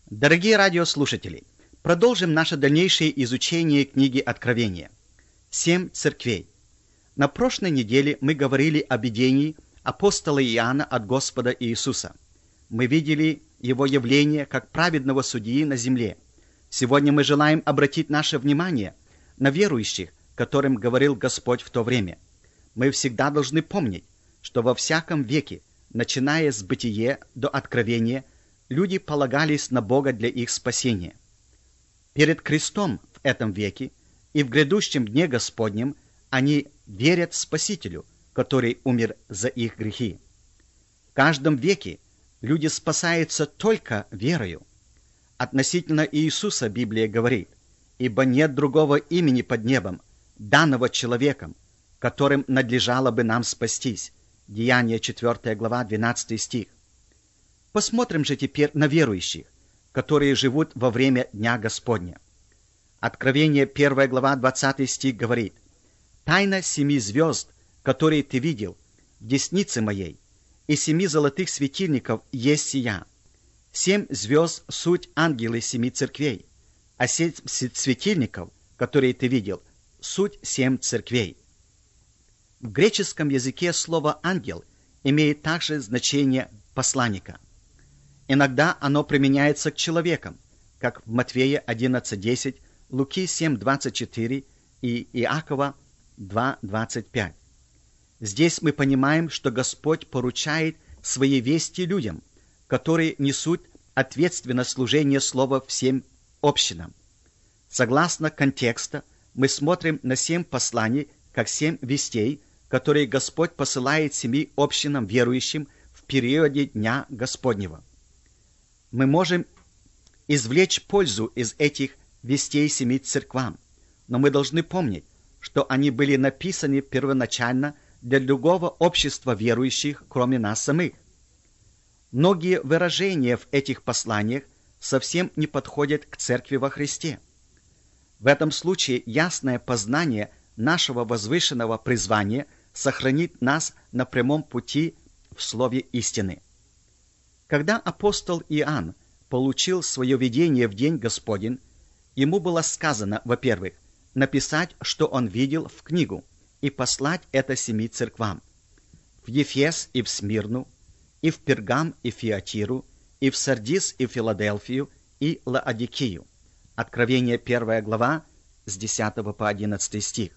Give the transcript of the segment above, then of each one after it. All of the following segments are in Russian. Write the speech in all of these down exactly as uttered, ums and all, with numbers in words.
Дорогие радиослушатели, продолжим наше дальнейшее изучение книги Откровения. Семь церквей. На прошлой неделе мы говорили о видении апостола Иоанна от Господа Иисуса. Мы видели его явление как праведного судьи на земле. Сегодня мы желаем обратить наше внимание на верующих, которым говорил Господь в то время. Мы всегда должны помнить, что во всяком веке, начиная с Бытия до Откровения, люди полагались на Бога для их спасения. Перед крестом в этом веке и в грядущем дне Господнем они верят Спасителю, который умер за их грехи. В каждом веке люди спасаются только верою. Относительно Иисуса Библия говорит: «Ибо нет другого имени под небом, данного человеком, которым надлежало бы нам спастись». Деяния четвёртая глава, двенадцатый стих. Посмотрим же теперь на верующих, которые живут во время Дня Господня. Откровение первая глава, двадцатый стих говорит: «Тайна семи звезд, которые ты видел, в деснице моей, и семи золотых светильников есть сия. Семь звезд — суть ангелы семи церквей, а семь светильников, которые ты видел, суть семь церквей». В греческом языке слово «ангел» имеет также значение посланника. Иногда оно применяется к человекам, как в Матфея одиннадцать десять, Луки семь двадцать четыре и Иакова два двадцать пять. Здесь мы понимаем, что Господь поручает свои вести людям, которые несут ответственное служение слова всем общинам. Согласно контекста, мы смотрим на семь посланий как семь вестей, которые Господь посылает семи общинам верующим в периоде Дня Господнего. Мы можем извлечь пользу из этих вестей семи церквам, но мы должны помнить, что они были написаны первоначально для другого общества верующих, кроме нас самих. Многие выражения в этих посланиях совсем не подходят к церкви во Христе. В этом случае ясное познание нашего возвышенного призвания сохранит нас на прямом пути в слове истины. Когда апостол Иоанн получил свое видение в день Господень, ему было сказано, во-первых, написать, что он видел, в книгу, и послать это семи церквам: в Ефес и в Смирну, и в Пергам и Фиатиру, и в Сардис и в Филадельфию, и Лаодикию. Откровение первая глава, с десятого по одиннадцатый стих.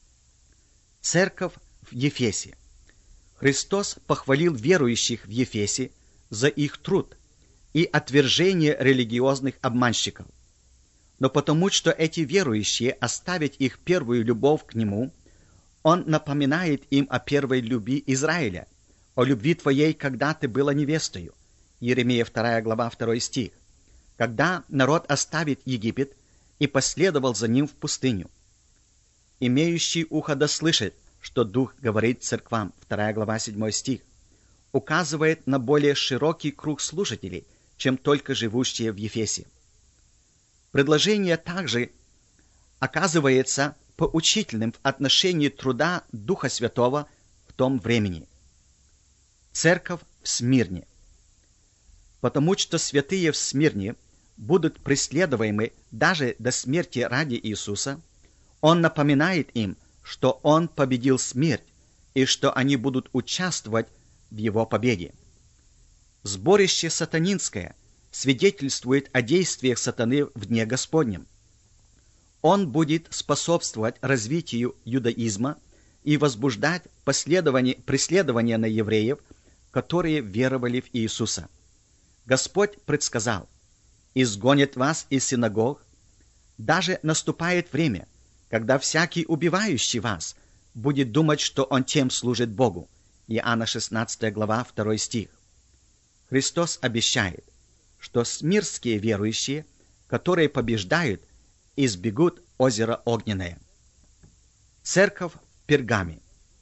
Церковь в Ефесе. Христос похвалил верующих в Ефесе за их труд и отвержение религиозных обманщиков. Но потому, что эти верующие оставят их первую любовь к Нему, Он напоминает им о первой любви Израиля, о любви твоей, когда ты была невестою. Иеремия вторая глава, второй стих. Когда народ оставит Египет и последовал за ним в пустыню. Имеющий ухо да слышит, что Дух говорит церквам, вторая глава, седьмой стих, указывает на более широкий круг слушателей, чем только живущие в Ефесе. Предложение также оказывается поучительным в отношении труда Духа Святого в том времени. Церковь в Смирне. Потому что святые в Смирне будут преследуемы даже до смерти ради Иисуса, Он напоминает им, что Он победил смерть и что они будут участвовать в Его победе. Сборище сатанинское свидетельствует о действиях сатаны в Дне Господнем. Он будет способствовать развитию иудаизма и возбуждать преследование на евреев, которые веровали в Иисуса. Господь предсказал: «Изгонят вас из синагог, даже наступает время, когда всякий убивающий вас будет думать, что он тем служит Богу». Иоанна шестнадцатая глава, второй стих. Христос обещает, что смирские верующие, которые побеждают, избегут озера огненное. Церковь в Пергаме.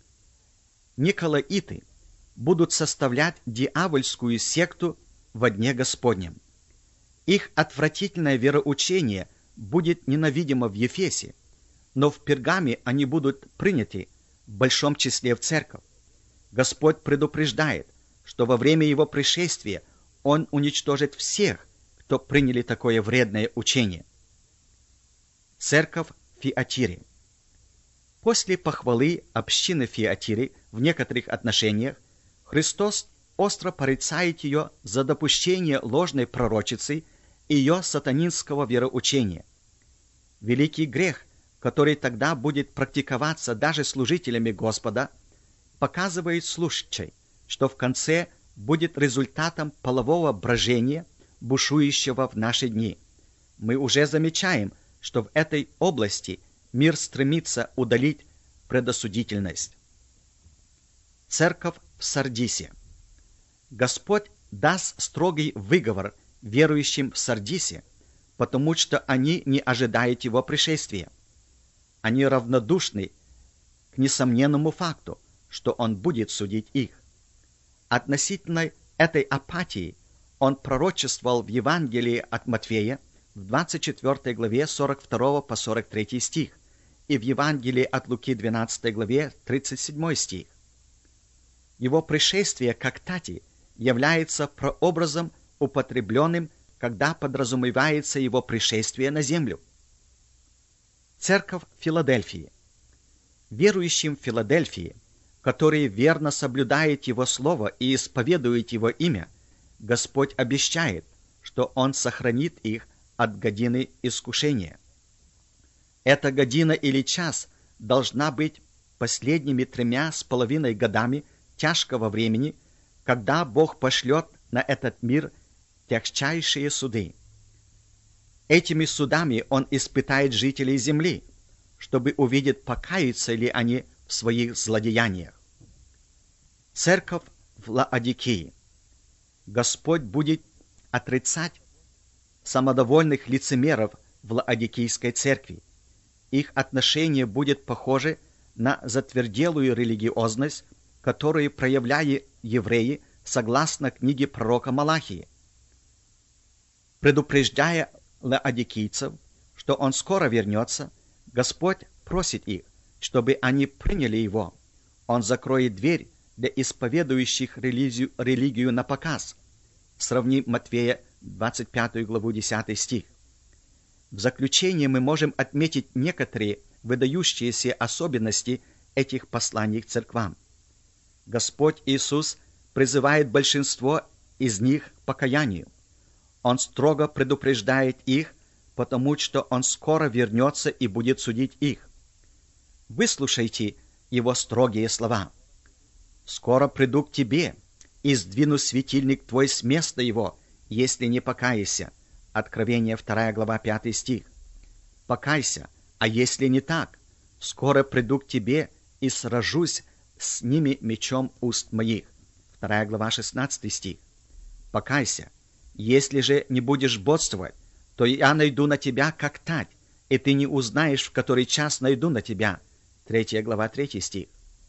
Николаиты будут составлять дьявольскую секту во Дне Господнем. Их отвратительное вероучение будет ненавидимо в Ефесе, но в Пергаме они будут приняты в большом числе в церковь. Господь предупреждает, что во время Его пришествия Он уничтожит всех, что приняли такое вредное учение. Церковь в Фиатире. После похвалы общины Фиатиры в некоторых отношениях Христос остро порицает ее за допущение ложной пророчицы и ее сатанинского вероучения. Великий грех, который тогда будет практиковаться даже служителями Господа, показывает слушатель, что в конце будет результатом полового брожения, бушующего в наши дни. Мы уже замечаем, что в этой области мир стремится удалить предосудительность. Церковь в Сардисе. Господь даст строгий выговор верующим в Сардисе, потому что они не ожидают его пришествия. Они равнодушны к несомненному факту, что он будет судить их. Относительно этой апатии он пророчествовал в Евангелии от Матфея в двадцать четвёртой главе сорок второй по сорок третий стих и в Евангелии от Луки двенадцатой главе тридцать седьмой стих. Его пришествие как тати является прообразом, употребленным, когда подразумевается его пришествие на землю. Церковь Филадельфии. Верующим в Филадельфии, которые верно соблюдают его слово и исповедуют его имя, Господь обещает, что он сохранит их от годины искушения. Эта година или час должна быть последними тремя с половиной годами тяжкого времени, когда Бог пошлет на этот мир тягчайшие суды. Этими судами он испытает жителей земли, чтобы увидеть, покаются ли они в своих злодеяниях. Церковь в Лаодикии. Господь будет отрицать самодовольных лицемеров в Лаодикийской церкви. Их отношение будет похоже на затверделую религиозность, которую проявляли евреи согласно книге пророка Малахии. Предупреждая лаодикийцев, что он скоро вернется, Господь просит их, чтобы они приняли его. Он закроет дверь для исповедующих религию, религию на показ. Сравни Матфея двадцать пятую главу десятый стих. В заключение мы можем отметить некоторые выдающиеся особенности этих посланий к церквам. Господь Иисус призывает большинство из них к покаянию. Он строго предупреждает их, потому что Он скоро вернется и будет судить их. Выслушайте Его строгие слова. «Скоро приду к тебе, и сдвину светильник твой с места его, если не покаешься». Откровение вторая глава пятый стих. «Покайся, а если не так, скоро приду к тебе и сражусь с ними мечом уст моих». Вторая глава шестнадцатый стих. «Покайся, если же не будешь бодствовать, то я найду на тебя как тать, и ты не узнаешь, в который час найду на тебя». Третья глава третий стих.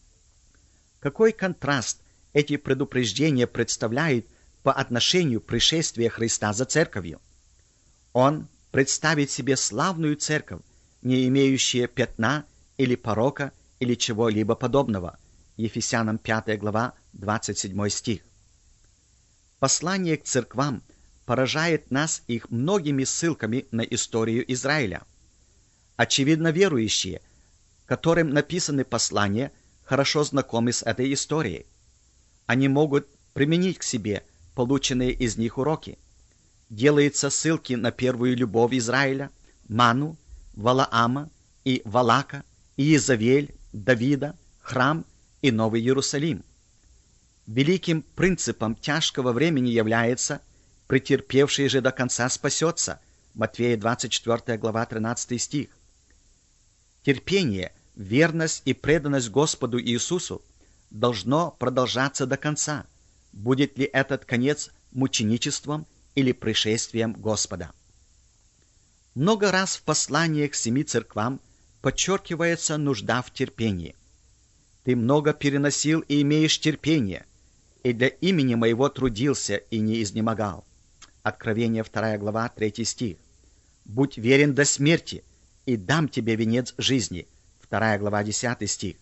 Какой контраст эти предупреждения представляют по отношению к пришествию Христа за церковью. Он представит себе славную церковь, не имеющую пятна или порока или чего-либо подобного. Ефесянам пятая глава двадцать седьмой стих. Послание к церквам поражает нас их многими ссылками на историю Израиля. Очевидно, верующие, которым написаны послания, хорошо знакомы с этой историей. Они могут применить к себе полученные из них уроки. Делаются ссылки на первую любовь Израиля, Ману, Валаама и Валака, Иезавель, Давида, храм и Новый Иерусалим. Великим принципом тяжкого времени является «претерпевший же до конца спасется» Матфея двадцать четвёртая глава тринадцатый стих. Терпение, верность и преданность Господу Иисусу должно продолжаться до конца, будет ли этот конец мученичеством или пришествием Господа. Много раз в посланиях к семи церквам подчеркивается нужда в терпении. «Ты много переносил и имеешь терпение, и для имени моего трудился и не изнемогал». Откровение вторая глава третий стих. «Будь верен до смерти, и дам тебе венец жизни». Вторая глава десятый стих.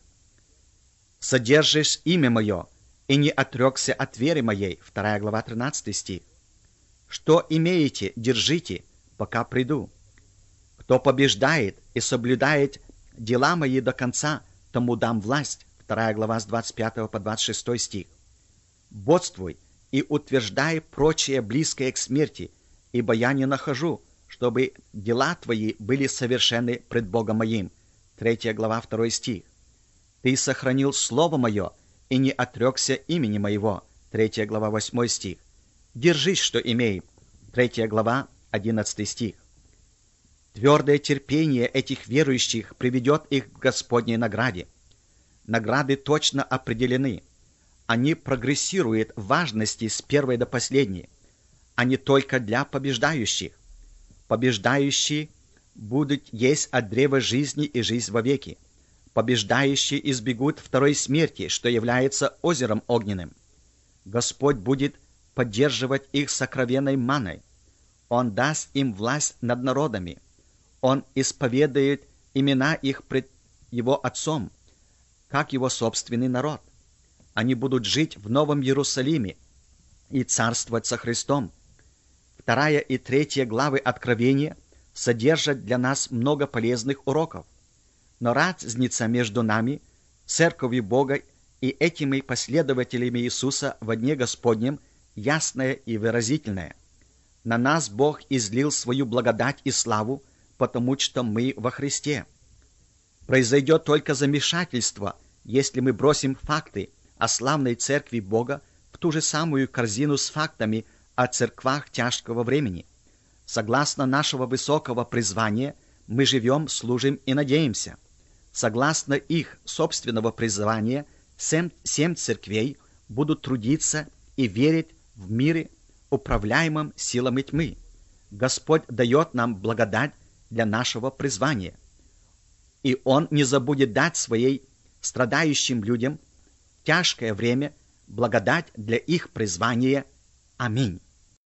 «Содержишь имя мое, и не отрекся от веры моей». Вторая глава тринадцатый стих. Что имеете, держите, пока приду. Кто побеждает и соблюдает дела мои до конца, тому дам власть. Вторая глава с двадцать пятого по двадцать шестой стих. Бодствуй и утверждай прочее близкое к смерти, ибо я не нахожу, чтобы дела твои были совершенны пред Богом моим. Третья глава, второй стих. Ты сохранил слово мое и не отрекся имени моего. Третья глава, восьмой стих. Держись, что имей. Третья глава, одиннадцатый стих. Твердое терпение этих верующих приведет их к Господней награде. Награды точно определены. Они прогрессируют в важности с первой до последней, а не только для побеждающих. Побеждающие будут есть от древа жизни и жизнь вовеки. Побеждающие избегут второй смерти, что является озером огненным. Господь будет поддерживать их сокровенной маной. Он даст им власть над народами. Он исповедует имена их пред Его Отцом, как Его собственный народ. Они будут жить в Новом Иерусалиме и царствовать со Христом. Вторая и третья главы Откровения содержат для нас много полезных уроков. Но разница между нами, Церковью Бога и этими последователями Иисуса во дне Господнем ясная и выразительная. На нас Бог излил свою благодать и славу, потому что мы во Христе. Произойдет только замешательство, если мы бросим факты о славной Церкви Бога в ту же самую корзину с фактами о церквах тяжкого времени. Согласно нашего высокого призвания, мы живем, служим и надеемся. Согласно их собственного призвания, семь, семь церквей будут трудиться и верить в мире, управляемом силами тьмы. Господь дает нам благодать для нашего призвания. И Он не забудет дать своей страдающим людям в тяжкое время благодать для их призвания. Аминь.